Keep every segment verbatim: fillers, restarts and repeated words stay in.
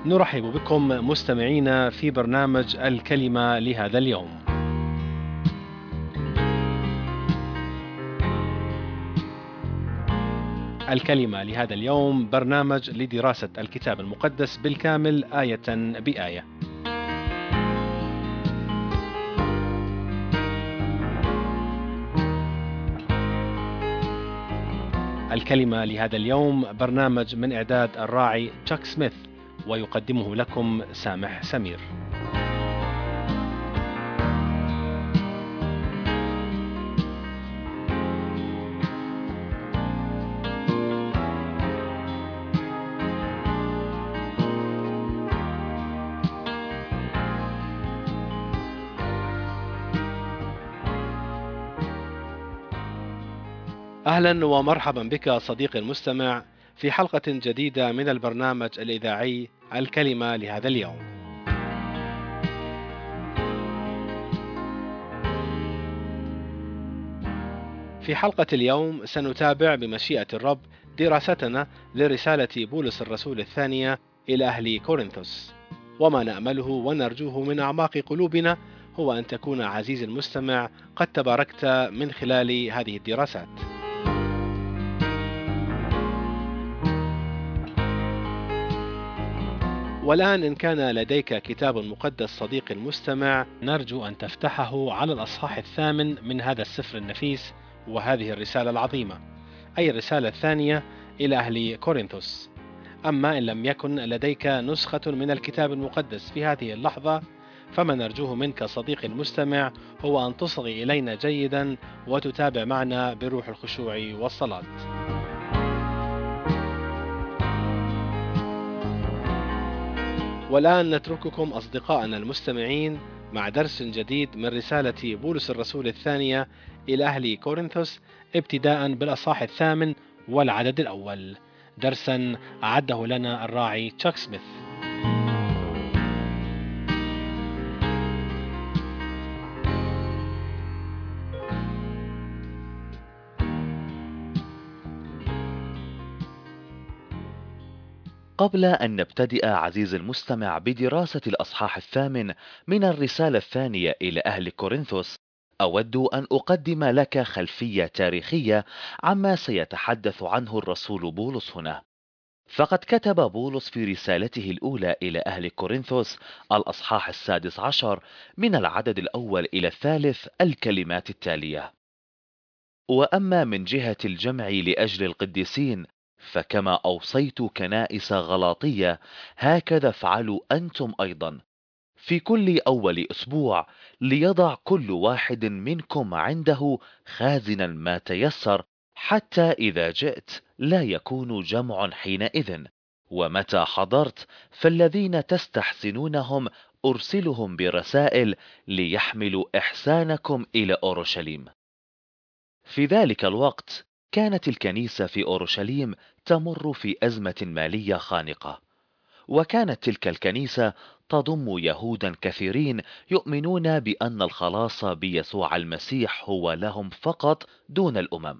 نرحب بكم مستمعينا في برنامج الكلمة لهذا اليوم. الكلمة لهذا اليوم برنامج لدراسة الكتاب المقدس بالكامل آية بآية. الكلمة لهذا اليوم برنامج من إعداد الراعي تشاك سميث، ويقدمه لكم سامح سمير. أهلا ومرحبا بك صديقي المستمع في حلقة جديدة من البرنامج الإذاعي الكلمة لهذا اليوم. في حلقة اليوم سنتابع بمشيئة الرب دراستنا لرسالة بولس الرسول الثانية إلى أهل كورنثوس، وما نأمله ونرجوه من أعماق قلوبنا هو أن تكون عزيزي المستمع قد تباركت من خلال هذه الدراسات. والآن إن كان لديك كتاب مقدس صديقي المستمع، نرجو أن تفتحه على الأصحاح الثامن من هذا السفر النفيس وهذه الرسالة العظيمة، أي الرسالة الثانية إلى أهل كورنثوس. أما إن لم يكن لديك نسخة من الكتاب المقدس في هذه اللحظة، فما نرجوه منك صديقي المستمع هو أن تصغي إلينا جيدا وتتابع معنا بروح الخشوع والصلاة. والآن نترككم أصدقائنا المستمعين مع درس جديد من رسالة بولس الرسول الثانية إلى أهل كورنثوس، ابتداء بالأصحاح الثامن والعدد الأول، درسا أعده لنا الراعي تشاك سميث. قبل أن نبتدئ عزيزي المستمع بدراسة الأصحاح الثامن من الرسالة الثانية إلى أهل كورنثوس، أود أن أقدم لك خلفية تاريخية عما سيتحدث عنه الرسول بولس هنا. فقد كتب بولس في رسالته الأولى إلى أهل كورنثوس الأصحاح السادس عشر من العدد الأول إلى الثالث الكلمات التالية: وأما من جهة الجمع لأجل القديسين، فكما أوصيت كنائس غلاطية هكذا افعلوا أنتم أيضا في كل أول أسبوع، ليضع كل واحد منكم عنده خازنا ما تيسر، حتى إذا جئت لا يكون جمع حينئذ. ومتى حضرت فالذين تستحسنونهم أرسلهم برسائل ليحملوا إحسانكم إلى أورشليم. في ذلك الوقت كانت الكنيسة في أورشليم تمر في أزمة مالية خانقة، وكانت تلك الكنيسة تضم يهودا كثيرين يؤمنون بأن الخلاص بيسوع المسيح هو لهم فقط دون الأمم.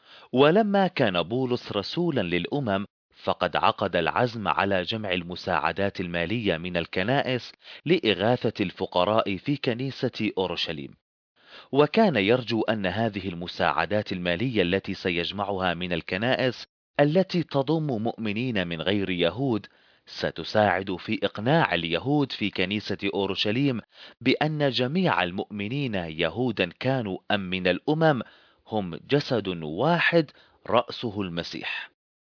ولما كان بولس رسولا للأمم، فقد عقد العزم على جمع المساعدات المالية من الكنائس لإغاثة الفقراء في كنيسة أورشليم. وكان يرجو أن هذه المساعدات المالية التي سيجمعها من الكنائس التي تضم مؤمنين من غير يهود ستساعد في إقناع اليهود في كنيسة أورشليم بأن جميع المؤمنين يهودا كانوا أم من الأمم هم جسد واحد رأسه المسيح.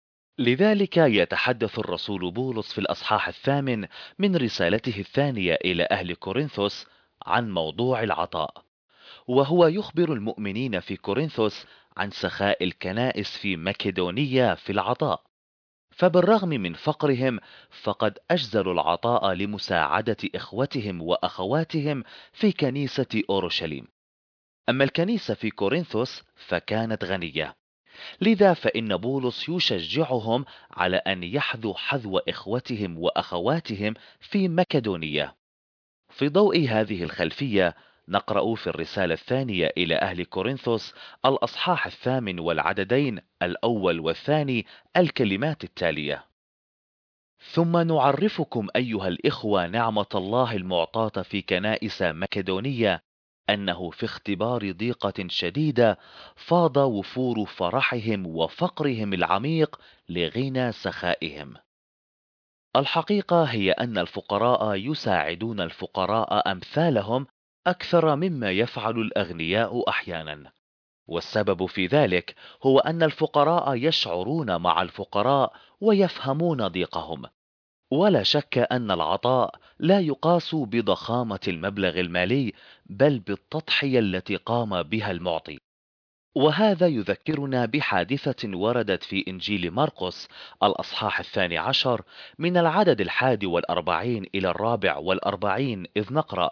لذلك يتحدث الرسول بولس في الأصحاح الثامن من رسالته الثانية إلى أهل كورنثوس عن موضوع العطاء، وهو يخبر المؤمنين في كورنثوس عن سخاء الكنائس في مكدونية في العطاء، فبالرغم من فقرهم فقد أجزلوا العطاء لمساعدة إخوتهم وأخواتهم في كنيسة أورشليم. أما الكنيسة في كورنثوس فكانت غنية، لذا فإن بولس يشجعهم على أن يحذوا حذو إخوتهم وأخواتهم في مكدونية. في ضوء هذه الخلفية نقرأ في الرسالة الثانية إلى أهل كورنثوس الأصحاح الثامن والعددين الأول والثاني الكلمات التالية: ثم نعرفكم أيها الإخوة نعمة الله المعطاة في كنائس مكدونية، أنه في اختبار ضيقة شديدة فاض وفور فرحهم وفقرهم العميق لغنى سخائهم. الحقيقة هي أن الفقراء يساعدون الفقراء أمثالهم أكثر مما يفعل الأغنياء أحيانا، والسبب في ذلك هو أن الفقراء يشعرون مع الفقراء ويفهمون ضيقهم. ولا شك أن العطاء لا يقاس بضخامة المبلغ المالي، بل بالتضحية التي قام بها المعطي. وهذا يذكرنا بحادثة وردت في إنجيل مرقس الأصحاح الثاني عشر من العدد الحادي والأربعين إلى الرابع والأربعين، إذ نقرأ: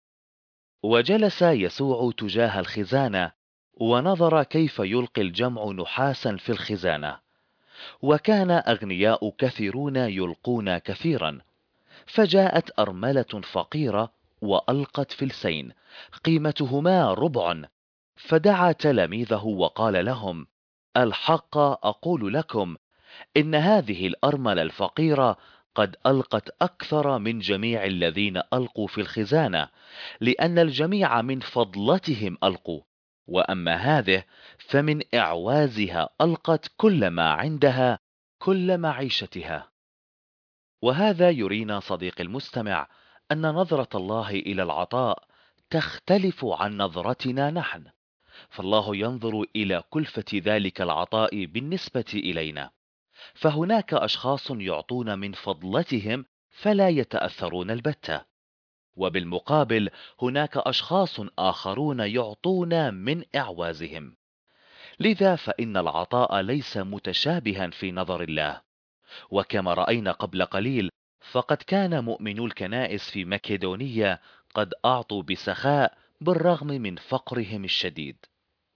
وجلس يسوع تجاه الخزانة، ونظر كيف يلقي الجمع نحاسا في الخزانة، وكان أغنياء كثيرون يلقون كثيرا. فجاءت أرملة فقيرة وألقت فلسين قيمتهما ربع، فدعا تلاميذه وقال لهم: الحق أقول لكم إن هذه الأرملة الفقيرة قد ألقت أكثر من جميع الذين ألقوا في الخزانة، لأن الجميع من فضلتهم ألقوا، وأما هذه فمن إعوازها ألقت كل ما عندها، كل معيشتها. وهذا يرينا صديقي المستمع أن نظرة الله إلى العطاء تختلف عن نظرتنا نحن، فالله ينظر إلى كلفة ذلك العطاء بالنسبة إلينا. فهناك أشخاص يعطون من فضلتهم فلا يتأثرون البتة، وبالمقابل هناك أشخاص آخرون يعطون من إعوازهم. لذا فإن العطاء ليس متشابها في نظر الله. وكما رأينا قبل قليل، فقد كان مؤمنو الكنائس في مكيدونية قد أعطوا بسخاء بالرغم من فقرهم الشديد.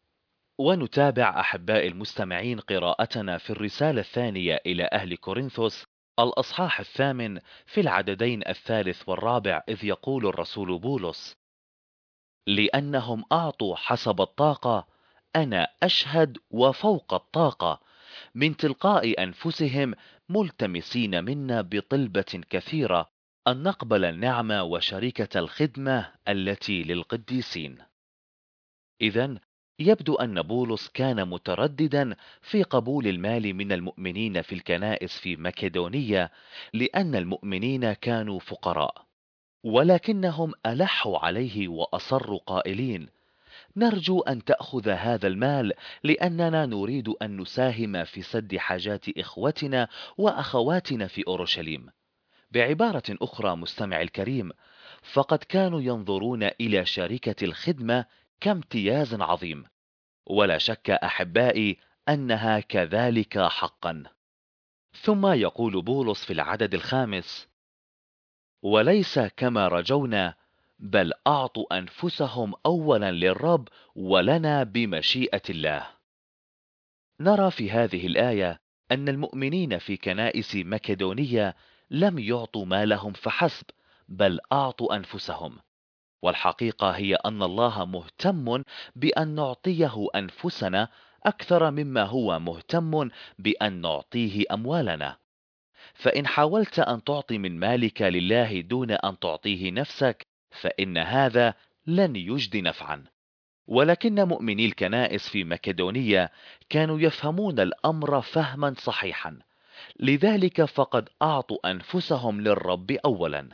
ونتابع أحباء المستمعين قراءتنا في الرسالة الثانية إلى أهل كورنثوس الأصحاح الثامن في العددين الثالث والرابع، إذ يقول الرسول بولس: لأنهم أعطوا حسب الطاقة، أنا أشهد وفوق الطاقة، من تلقاء أنفسهم، ملتمسين منا بطلبة كثيرة أن نقبل النعمة وشركة الخدمة التي للقديسين. إذن يبدو أن بولس كان مترددا في قبول المال من المؤمنين في الكنائس في مكدونية، لأن المؤمنين كانوا فقراء، ولكنهم ألحوا عليه وأصروا قائلين: نرجو أن تأخذ هذا المال، لأننا نريد أن نساهم في سد حاجات إخوتنا وأخواتنا في أورشليم. بعبارة أخرى مستمع الكريم، فقد كانوا ينظرون إلى شركة الخدمة كامتياز عظيم، ولا شك أحبائي أنها كذلك حقا. ثم يقول بولس في العدد الخامس: وليس كما رجونا، بل أعطوا أنفسهم أولا للرب ولنا بمشيئة الله. نرى في هذه الآية أن المؤمنين في كنائس مكدونية لم يعطوا مالهم فحسب، بل أعطوا أنفسهم. والحقيقة هي أن الله مهتم بأن نعطيه أنفسنا أكثر مما هو مهتم بأن نعطيه أموالنا. فإن حاولت أن تعطي من مالك لله دون أن تعطيه نفسك، فإن هذا لن يجد نفعا. ولكن مؤمني الكنائس في مكدونية كانوا يفهمون الأمر فهما صحيحا، لذلك فقد أعطوا أنفسهم للرب أولا.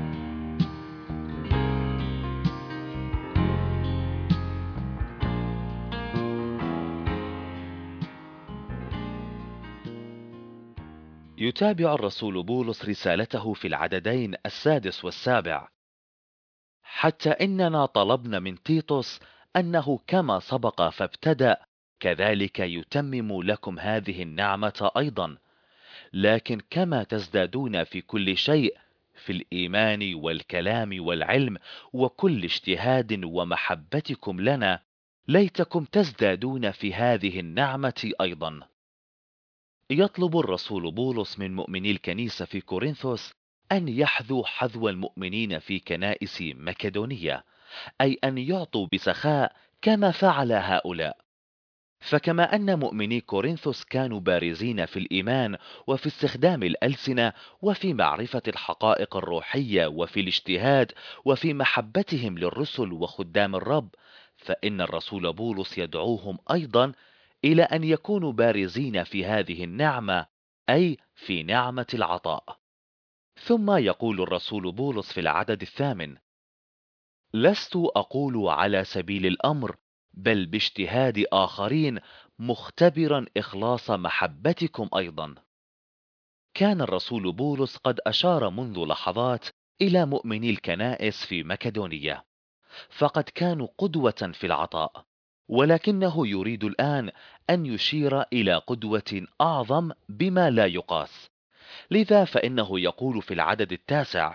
يتابع الرسول بولس رسالته في العددين السادس والسابع: حتى إننا طلبنا من تيتوس أنه كما سبق فابتدأ، كذلك يتمم لكم هذه النعمة أيضا، لكن كما تزدادون في كل شيء، في الإيمان والكلام والعلم وكل اجتهاد ومحبتكم لنا، ليتكم تزدادون في هذه النعمة أيضا. يطلب الرسول بولس من مؤمني الكنيسة في كورنثوس أن يحذوا حذو المؤمنين في كنائس مكدونية، أي أن يعطوا بسخاء كما فعل هؤلاء. فكما أن مؤمني كورنثوس كانوا بارزين في الإيمان وفي استخدام الألسنة وفي معرفة الحقائق الروحية وفي الاجتهاد وفي محبتهم للرسل وخدام الرب، فإن الرسول بولس يدعوهم أيضا إلى أن يكونوا بارزين في هذه النعمة، أي في نعمة العطاء. ثم يقول الرسول بولس في العدد الثامن: لست أقول على سبيل الأمر، بل باجتهاد آخرين، مختبرا إخلاص محبتكم أيضا. كان الرسول بولس قد أشار منذ لحظات إلى مؤمني الكنائس في مكدونية، فقد كانوا قدوة في العطاء، ولكنه يريد الآن أن يشير إلى قدوة أعظم بما لا يقاس. لذا فإنه يقول في العدد التاسع: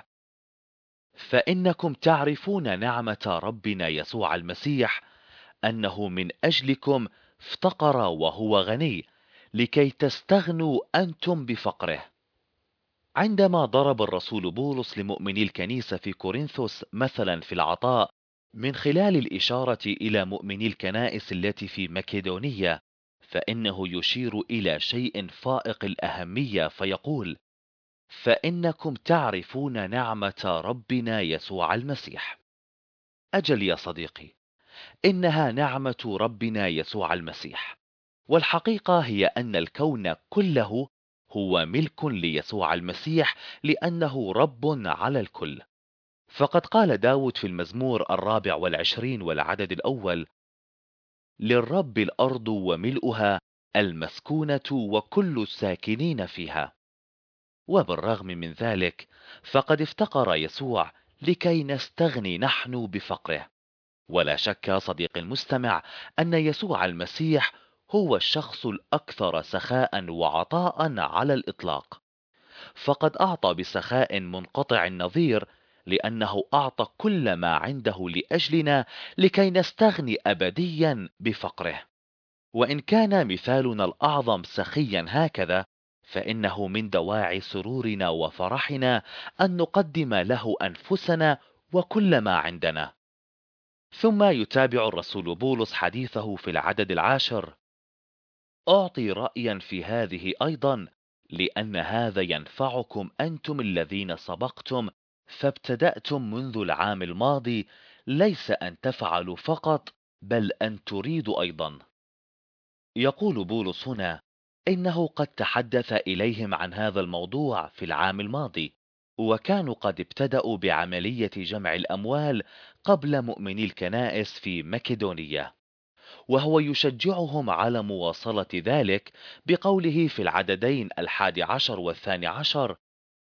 فإنكم تعرفون نعمة ربنا يسوع المسيح، أنه من أجلكم افتقر وهو غني، لكي تستغنوا أنتم بفقره. عندما ضرب الرسول بولس لمؤمني الكنيسة في كورنثوس مثلا في العطاء من خلال الإشارة إلى مؤمني الكنائس التي في مكدونية، فإنه يشير إلى شيء فائق الأهمية، فيقول: فإنكم تعرفون نعمة ربنا يسوع المسيح. أجل يا صديقي، إنها نعمة ربنا يسوع المسيح، والحقيقة هي أن الكون كله هو ملك ليسوع المسيح، لأنه رب على الكل. فقد قال داود في المزمور الرابع والعشرين والعدد الأول: للرب الأرض وملؤها، المسكونة وكل الساكنين فيها. وبالرغم من ذلك فقد افتقر يسوع لكي نستغني نحن بفقره. ولا شك صديقي المستمع أن يسوع المسيح هو الشخص الأكثر سخاء وعطاء على الإطلاق، فقد أعطى بسخاء منقطع النظير، لأنه أعطى كل ما عنده لأجلنا لكي نستغني أبديا بفقره. وإن كان مثالنا الأعظم سخيا هكذا، فإنه من دواعي سرورنا وفرحنا أن نقدم له أنفسنا وكل ما عندنا. ثم يتابع الرسول بولس حديثه في العدد العاشر: أعطي رأيا في هذه أيضا، لأن هذا ينفعكم أنتم الذين سبقتم فابتدأتم منذ العام الماضي، ليس أن تفعلوا فقط، بل أن تريدوا أيضا. يقول بولس هنا إنه قد تحدث إليهم عن هذا الموضوع في العام الماضي، وكانوا قد ابتدأوا بعملية جمع الأموال قبل مؤمني الكنائس في مكدونية، وهو يشجعهم على مواصلة ذلك بقوله في العددين الحادي عشر والثاني عشر: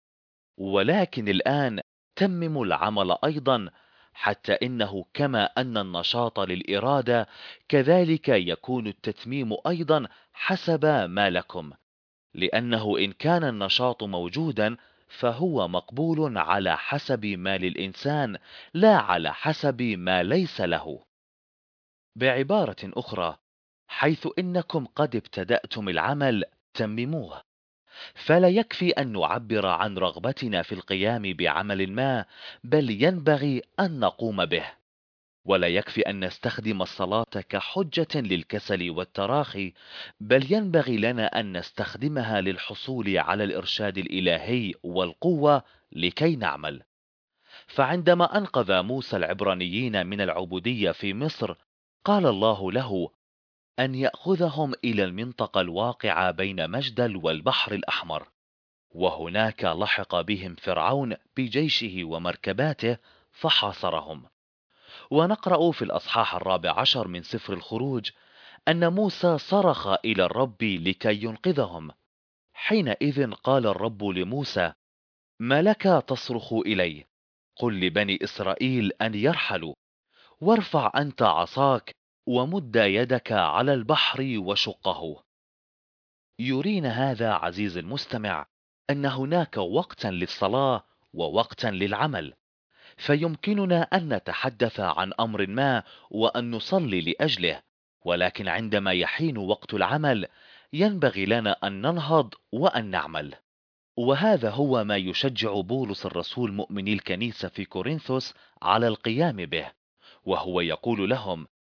ولكن الآن تمموا العمل أيضا، حتى إنه كما أن النشاط للإرادة، كذلك يكون التتميم أيضا حسب ما لكم، لأنه إن كان النشاط موجودا فهو مقبول على حسب ما للإنسان، لا على حسب ما ليس له. بعبارة أخرى، حيث إنكم قد ابتدأتم العمل تمموه. فلا يكفي أن نعبر عن رغبتنا في القيام بعمل ما، بل ينبغي أن نقوم به. ولا يكفي أن نستخدم الصلاة كحجة للكسل والتراخي، بل ينبغي لنا أن نستخدمها للحصول على الإرشاد الإلهي والقوة لكي نعمل. فعندما أنقذ موسى العبرانيين من العبودية في مصر، قال الله له أن يأخذهم إلى المنطقة الواقعة بين مجدل والبحر الأحمر، وهناك لحق بهم فرعون بجيشه ومركباته فحاصرهم. ونقرأ في الأصحاح الرابع عشر من سفر الخروج أن موسى صرخ إلى الرب لكي ينقذهم. حينئذ قال الرب لموسى: ما لك تصرخ إلي؟ قل لبني إسرائيل أن يرحلوا، وارفع أنت عصاك ومد يدك على البحر وشقه. يرينا هذا عزيز المستمع أن هناك وقتا للصلاة ووقتا للعمل، فيمكننا أن نتحدث عن أمر ما وأن نصلي لأجله، ولكن عندما يحين وقت العمل ينبغي لنا أن ننهض وأن نعمل. وهذا هو ما يشجع بولس الرسول مؤمني الكنيسة في كورنثوس على القيام به، وهو يقول لهم: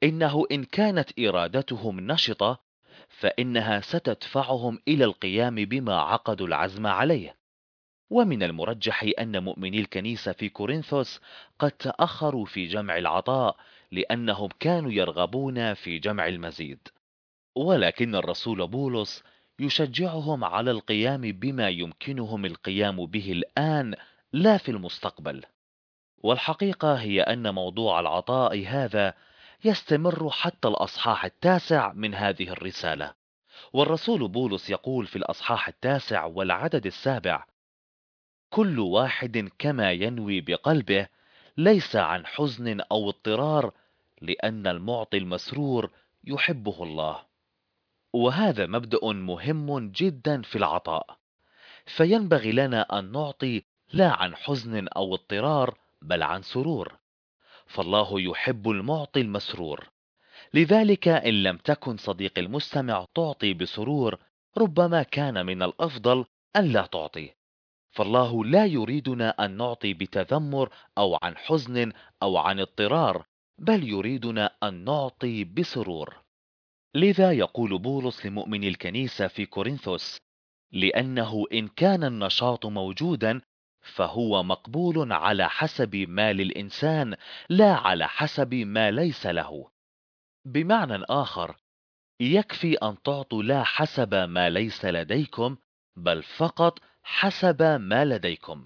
إنه إن كانت إرادتهم نشطة فإنها ستدفعهم إلى القيام بما عقدوا العزم عليه. ومن المرجح أن مؤمني الكنيسة في كورنثوس قد تأخروا في جمع العطاء لأنهم كانوا يرغبون في جمع المزيد، ولكن الرسول بولس يشجعهم على القيام بما يمكنهم القيام به الآن لا في المستقبل. والحقيقة هي أن موضوع العطاء هذا يستمر حتى الأصحاح التاسع من هذه الرسالة، والرسول بولس يقول في الأصحاح التاسع والعدد السابع: كل واحد كما ينوي بقلبه، ليس عن حزن أو اضطرار، لأن المعطي المسرور يحبه الله. وهذا مبدأ مهم جدا في العطاء، فينبغي لنا أن نعطي لا عن حزن أو اضطرار بل عن سرور، فالله يحب المعطي المسرور. لذلك إن لم تكن صديق المستمع تعطي بسرور، ربما كان من الأفضل أن لا تعطي، فالله لا يريدنا أن نعطي بتذمر أو عن حزن أو عن اضطرار، بل يريدنا أن نعطي بسرور. لذا يقول بولس لمؤمني الكنيسة في كورنثوس: لأنه إن كان النشاط موجودا فهو مقبول على حسب ما للإنسان، لا على حسب ما ليس له. بمعنى آخر، يكفي أن تعطوا لا حسب ما ليس لديكم، بل فقط حسب ما لديكم.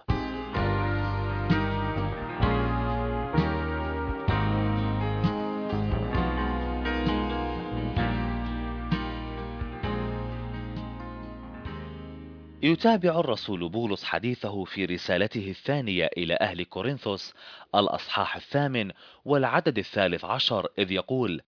يتابع الرسول بولس حديثه في رسالته الثانية إلى أهل كورنثوس الأصحاح الثامن والعدد الثالث عشر، إذ يقول: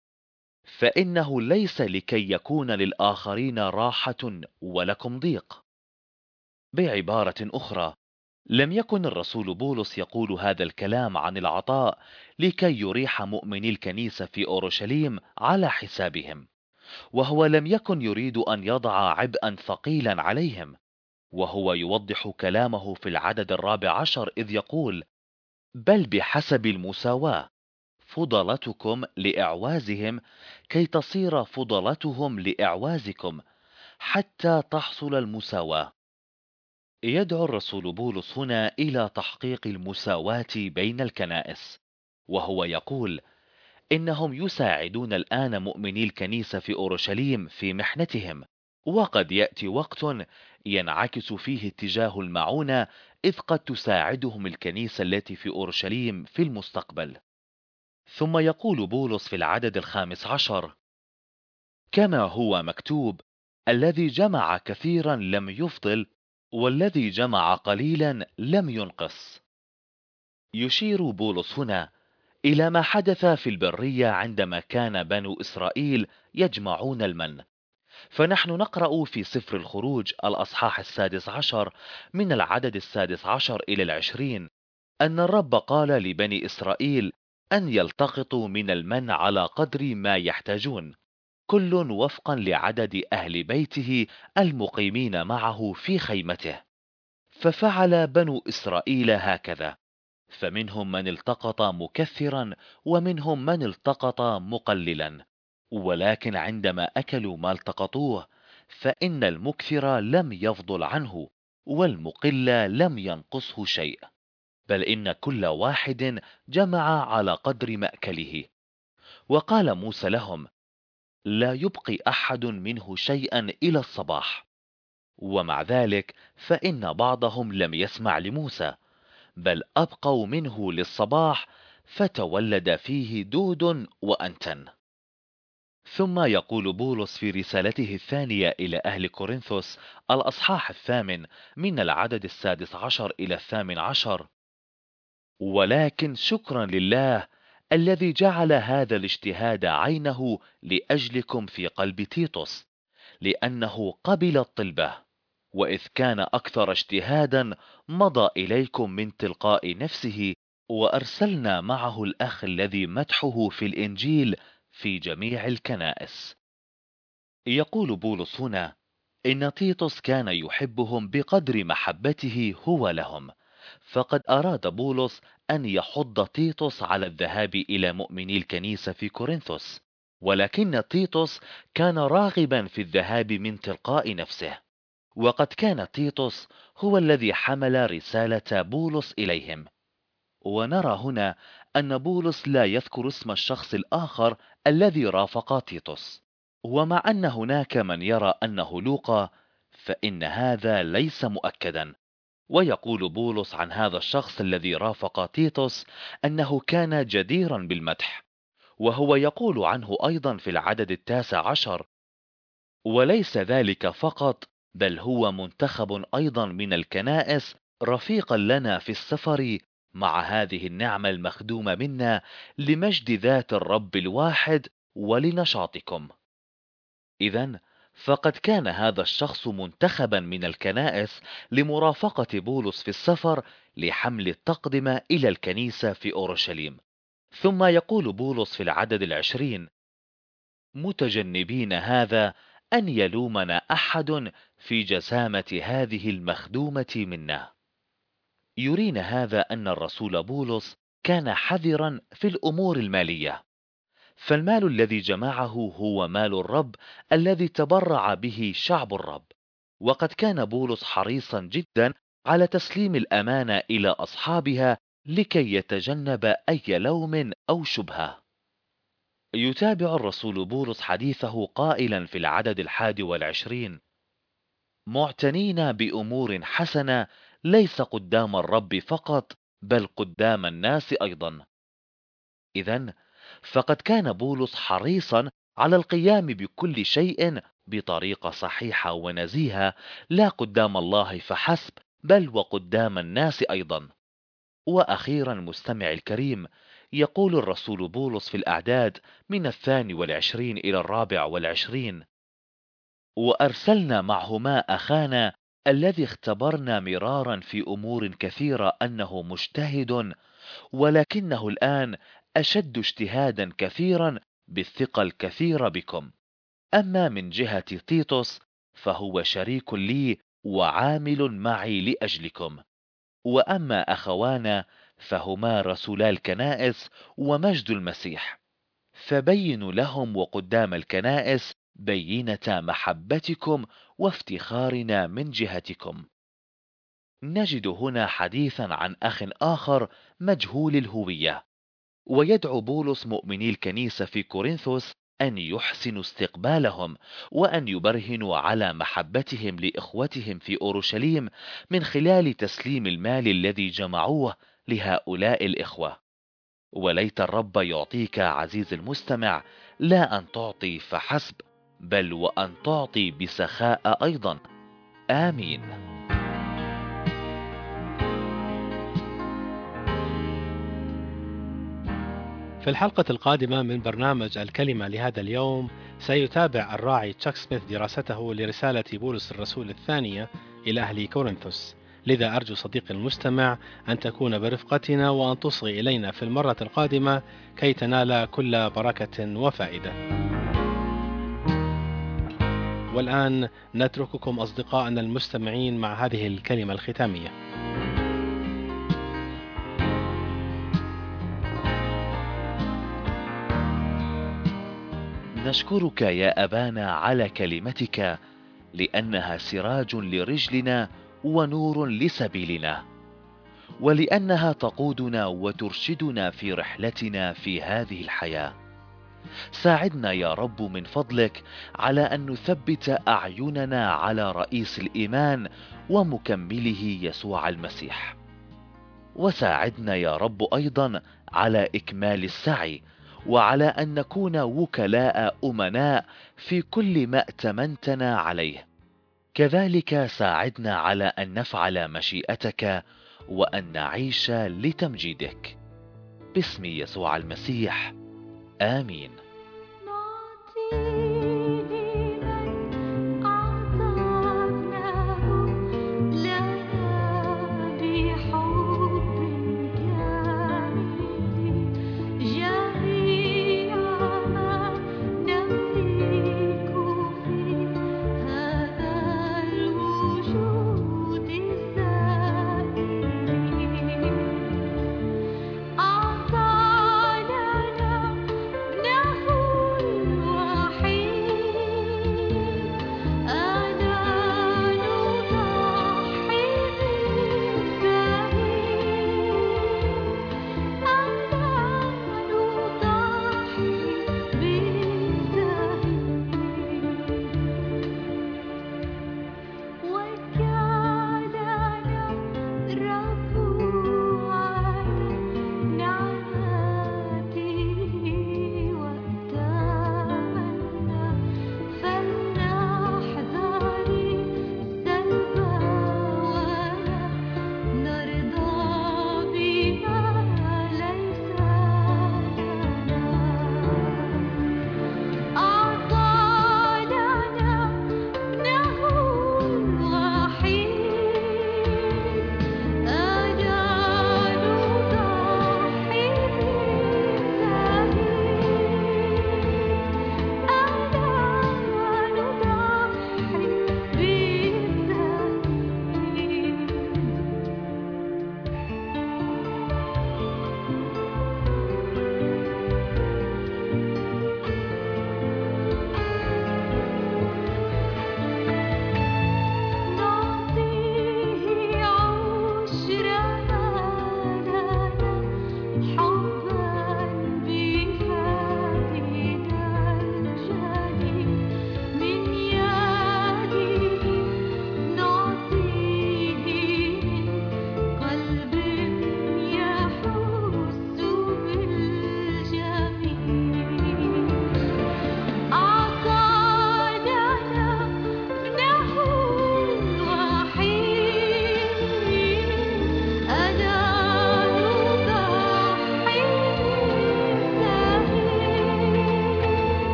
فإنه ليس لكي يكون للآخرين راحة ولكم ضيق. بعبارة أخرى، لم يكن الرسول بولس يقول هذا الكلام عن العطاء لكي يريح مؤمني الكنيسة في أورشليم على حسابهم، وهو لم يكن يريد أن يضع عبئا ثقيلا عليهم. وهو يوضح كلامه في العدد الرابع عشر إذ يقول: بل بحسب المساواة فضلتكم لإعوازهم، كي تصير فضلتهم لإعوازكم، حتى تحصل المساواة. يدعو الرسول بولس هنا إلى تحقيق المساواة بين الكنائس، وهو يقول إنهم يساعدون الآن مؤمني الكنيسة في أورشليم في محنتهم، وقد يأتي وقت ينعكس فيه اتجاه المعونة، إذ قد تساعدهم الكنيسة التي في أورشليم في المستقبل. ثم يقول بولس في العدد الخامس عشر: كما هو مكتوب: الذي جمع كثيرا لم يفضل، والذي جمع قليلا لم ينقص. يشير بولس هنا إلى ما حدث في البرية عندما كان بنو إسرائيل يجمعون المن. فنحن نقرأ في سفر الخروج الأصحاح السادس عشر من العدد السادس عشر إلى العشرين أن الرب قال لبني إسرائيل أن يلتقطوا من المن على قدر ما يحتاجون، كل وفقا لعدد أهل بيته المقيمين معه في خيمته. ففعل بنو إسرائيل هكذا، فمنهم من التقط مكثرا ومنهم من التقط مقللا، ولكن عندما أكلوا ما التقطوه فإن المكثر لم يفضل عنه، والمقل لم ينقصه شيء، بل إن كل واحد جمع على قدر مأكله. وقال موسى لهم: لا يبقي أحد منه شيئا إلى الصباح. ومع ذلك فإن بعضهم لم يسمع لموسى، بل أبقوا منه للصباح، فتولد فيه دود وأنتن. ثم يقول بولس في رسالته الثانية إلى أهل كورنثوس الأصحاح الثامن من العدد السادس عشر إلى الثامن عشر: ولكن شكرا لله الذي جعل هذا الاجتهاد عينه لأجلكم في قلب تيتوس، لأنه قبل الطلبة، وإذ كان أكثر اجتهادا مضى إليكم من تلقاء نفسه، وأرسلنا معه الأخ الذي مدحه في الإنجيل في جميع الكنائس. يقول بولس هنا إن تيتوس كان يحبهم بقدر محبته هو لهم، فقد أراد بولس أن يحض تيتوس على الذهاب إلى مؤمني الكنيسة في كورنثوس، ولكن تيتوس كان راغبا في الذهاب من تلقاء نفسه، وقد كان تيتوس هو الذي حمل رسالة بولس إليهم. ونرى هنا أن بولس لا يذكر اسم الشخص الآخر الذي رافق تيتوس، ومع أن هناك من يرى أنه لوقا، فإن هذا ليس مؤكدا. ويقول بولس عن هذا الشخص الذي رافق تيتوس أنه كان جديرا بالمدح، وهو يقول عنه أيضا في العدد التاسع عشر: وليس ذلك فقط، بل هو منتخب أيضا من الكنائس، رفيقا لنا في السفر مع هذه النعمة المخدومة منا، لمجد ذات الرب الواحد ولنشاطكم. إذن فقد كان هذا الشخص منتخبا من الكنائس لمرافقة بولس في السفر لحمل التقدمة إلى الكنيسة في أورشليم. ثم يقول بولس في العدد العشرين: متجنبين هذا أن يلومنا أحد في جسامة هذه المخدومة منا. يرينا هذا أن الرسول بولس كان حذرا في الأمور المالية، فالمال الذي جمعه هو مال الرب الذي تبرع به شعب الرب، وقد كان بولس حريصا جدا على تسليم الأمانة إلى أصحابها لكي يتجنب أي لوم أو شبهة. يتابع الرسول بولس حديثه قائلا في العدد الحادي والعشرين: معتنين بأمور حسنة، ليس قدام الرب فقط، بل قدام الناس أيضا. إذن فقد كان بولس حريصا على القيام بكل شيء بطريقة صحيحة ونزيهة، لا قدام الله فحسب، بل وقدام الناس أيضا. وأخيرا مستمع الكريم، يقول الرسول بولس في الأعداد من الثاني والعشرين إلى الرابع والعشرين: وأرسلنا معهما أخانا الذي اختبرنا مرارا في أمور كثيرة أنه مجتهد، ولكنه الآن أشد اجتهادا كثيرا بالثقة الكثيرة بكم. أما من جهة تيتوس فهو شريك لي وعامل معي لأجلكم، وأما أخوانا فهما رسولا الكنائس ومجد المسيح، فبينوا لهم وقدام الكنائس بينة محبتكم وافتخارنا من جهتكم. نجد هنا حديثا عن أخ آخر مجهول الهوية، ويدعو بولس مؤمني الكنيسة في كورنثوس أن يحسنوا استقبالهم، وأن يبرهنوا على محبتهم لإخوتهم في أورشليم من خلال تسليم المال الذي جمعوه لهؤلاء الإخوة. وليت الرب يعطيك عزيز المستمع لا أن تعطي فحسب، بل وأن تعطي بسخاء أيضا. آمين. في الحلقة القادمة من برنامج الكلمة لهذا اليوم سيتابع الراعي تشاك سميث دراسته لرسالة بولس الرسول الثانية إلى أهل كورنثوس. لذا أرجو صديقي المستمع أن تكون برفقتنا وأن تصغي إلينا في المرة القادمة كي تنال كل بركة وفائدة. والآن نترككم أصدقائنا المستمعين مع هذه الكلمة الختامية. نشكرك يا أبانا على كلمتك، لأنها سراج لرجلنا ونور لسبيلنا، ولأنها تقودنا وترشدنا في رحلتنا في هذه الحياة. ساعدنا يا رب من فضلك على أن نثبت أعيننا على رئيس الإيمان ومكمله يسوع المسيح، وساعدنا يا رب أيضا على إكمال السعي، وعلى أن نكون وكلاء أمناء في كل ما ائتمنتنا عليه. كذلك ساعدنا على أن نفعل مشيئتك وأن نعيش لتمجيدك، باسم يسوع المسيح، آمين.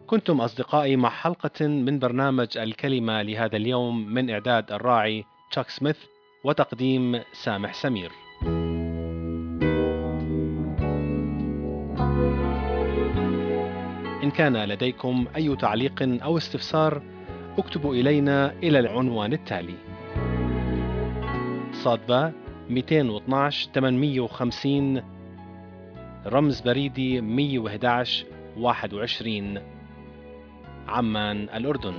كنتم أصدقائي مع حلقة من برنامج الكلمة لهذا اليوم من إعداد الراعي تشاك سميث وتقديم سامح سمير. إن كان لديكم أي تعليق أو استفسار اكتبوا إلينا إلى العنوان التالي: صادبة مئتين واثناشر ثمانمئة وخمسين، رمز بريدي مئة وأحد عشر واحد وعشرين، عمان الأردن.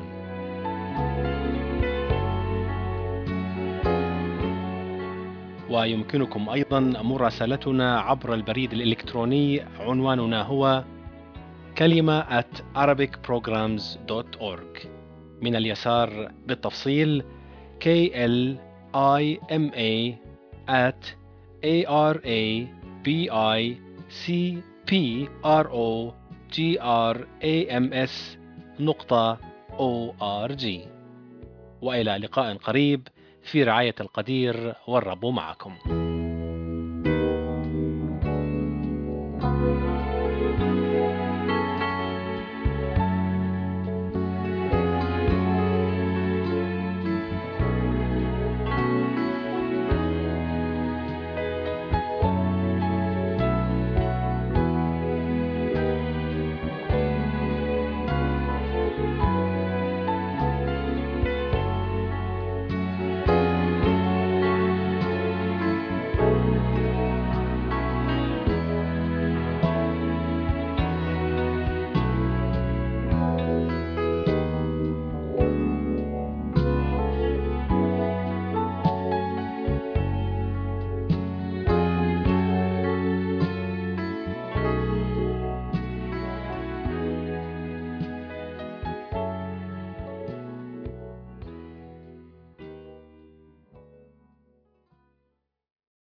ويمكنكم أيضا مراسلتنا عبر البريد الإلكتروني، عنواننا هو كلمة at arabic programs dot org. من اليسار بالتفصيل K L I M A at A R A B I C P R O G R A M S نقطة O R G. وإلى لقاء قريب في رعاية القدير، والرب معكم.